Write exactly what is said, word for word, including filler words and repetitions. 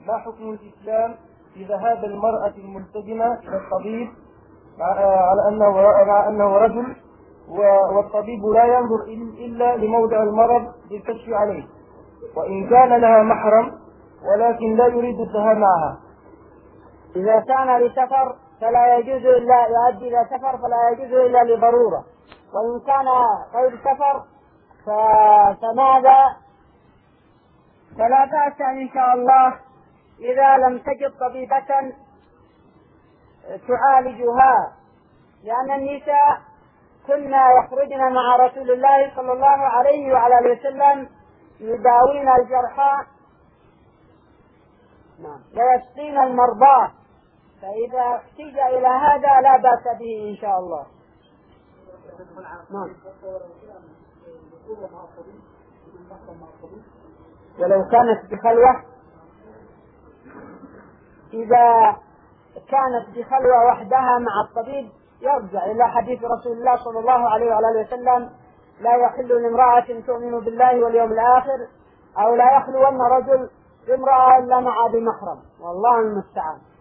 ما حكم الإسلام في ذهاب المرأة الملتزمة إلى الطبيب على أنه مع أنه رجل والطبيب لا ينظر إلا لموضع المرض للكشف عليه، وإن كان لها محرم ولكن لا يريد الذهاب معها؟ إذا كان لسفر فلا يجوز إلا يؤدي إلى سفر فلا يجوز إلا لضرورة، وإن كان غير سفر فماذا؟ فلا بأس إن شاء الله إذا لم تجد طبيبة تعالجها، لأن النساء كنا يخرجن مع رسول الله صلى الله عليه وعلى آله وسلم يداوين الجرحى ويسقين المرضى، فإذا احتاج إلى هذا لا بأس به إن شاء الله. نعم. ولو كانت بخلوة، إذا كانت بخلوة وحدها مع الطبيب يرجع إلى حديث رسول الله صلى الله عليه وعلى آله وسلم: لا يحل لامرأة تؤمن بالله واليوم الآخر أو لا يخلون رجل بامرأة إلا مع ذي محرم، والله المستعان.